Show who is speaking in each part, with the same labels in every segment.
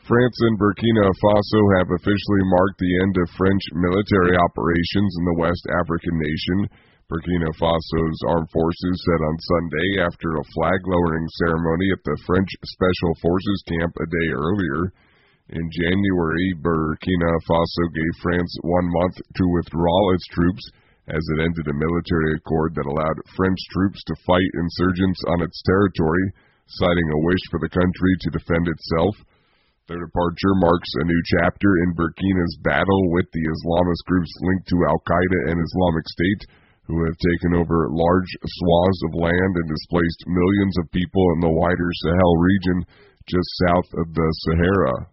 Speaker 1: France and Burkina Faso have officially marked the end of French military operations in the West African nation. Burkina Faso's armed forces said on Sunday after a flag-lowering ceremony at the French Special Forces camp a day earlier. In January, Burkina Faso gave France 1 month to withdraw its troops as it ended a military accord that allowed French troops to fight insurgents on its territory, citing a wish for the country to defend itself. Their departure marks a new chapter in Burkina's battle with the Islamist groups linked to Al-Qaeda and Islamic State, who have taken over large swaths of land and displaced millions of people in the wider Sahel region just south of the Sahara.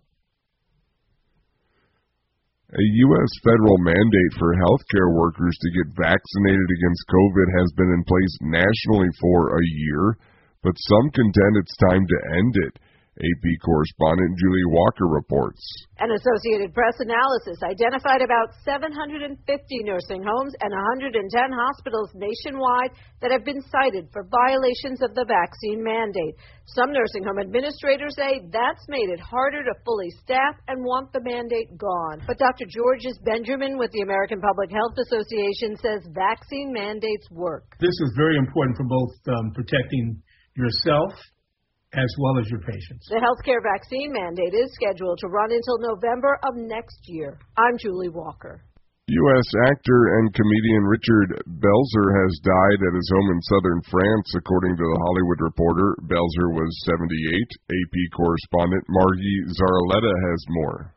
Speaker 1: A U.S. federal mandate for healthcare workers to get vaccinated against COVID has been in place nationally for a year, but some contend it's time to end it. AP correspondent Julie Walker reports.
Speaker 2: An Associated Press analysis identified about 750 nursing homes and 110 hospitals nationwide that have been cited for violations of the vaccine mandate. Some nursing home administrators say that's made it harder to fully staff and want the mandate gone. But Dr. Georges Benjamin with the American Public Health Association says vaccine mandates work.
Speaker 3: This is very important for both protecting yourself as well as your patients.
Speaker 2: The healthcare vaccine mandate is scheduled to run until November of next year. I'm Julie Walker.
Speaker 1: U.S. actor and comedian Richard Belzer has died at his home in southern France, according to the Hollywood Reporter. Belzer was 78. AP correspondent Margie Zaraletta has more.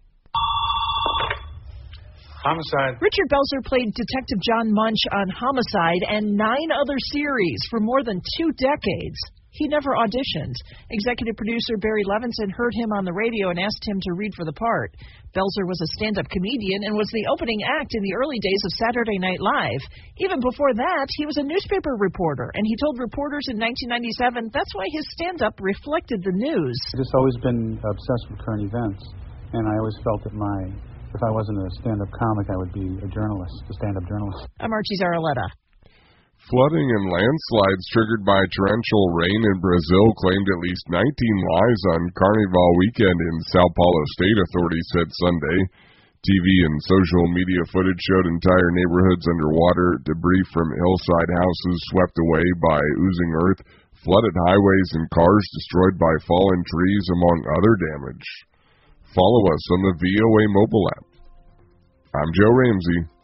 Speaker 4: Homicide.
Speaker 5: Richard Belzer played Detective John Munch on Homicide and 9 other series for more than 2 decades. He never auditioned. Executive producer Barry Levinson heard him on the radio and asked him to read for the part. Belzer was a stand-up comedian and was the opening act in the early days of Saturday Night Live. Even before that, he was a newspaper reporter, and he told reporters in 1997 that's why his stand-up reflected the news.
Speaker 6: I've just always been obsessed with current events, and I always felt that if I wasn't a stand-up comic, I would be a journalist, a stand-up journalist.
Speaker 5: I'm Archie Zaraletta.
Speaker 1: Flooding and landslides triggered by torrential rain in Brazil claimed at least 19 lives on Carnival weekend in Sao Paulo State, authorities said Sunday. TV and social media footage showed entire neighborhoods underwater, debris from hillside houses swept away by oozing earth, flooded highways and cars destroyed by fallen trees, among other damage. Follow us on the VOA mobile app. I'm Joe Ramsey.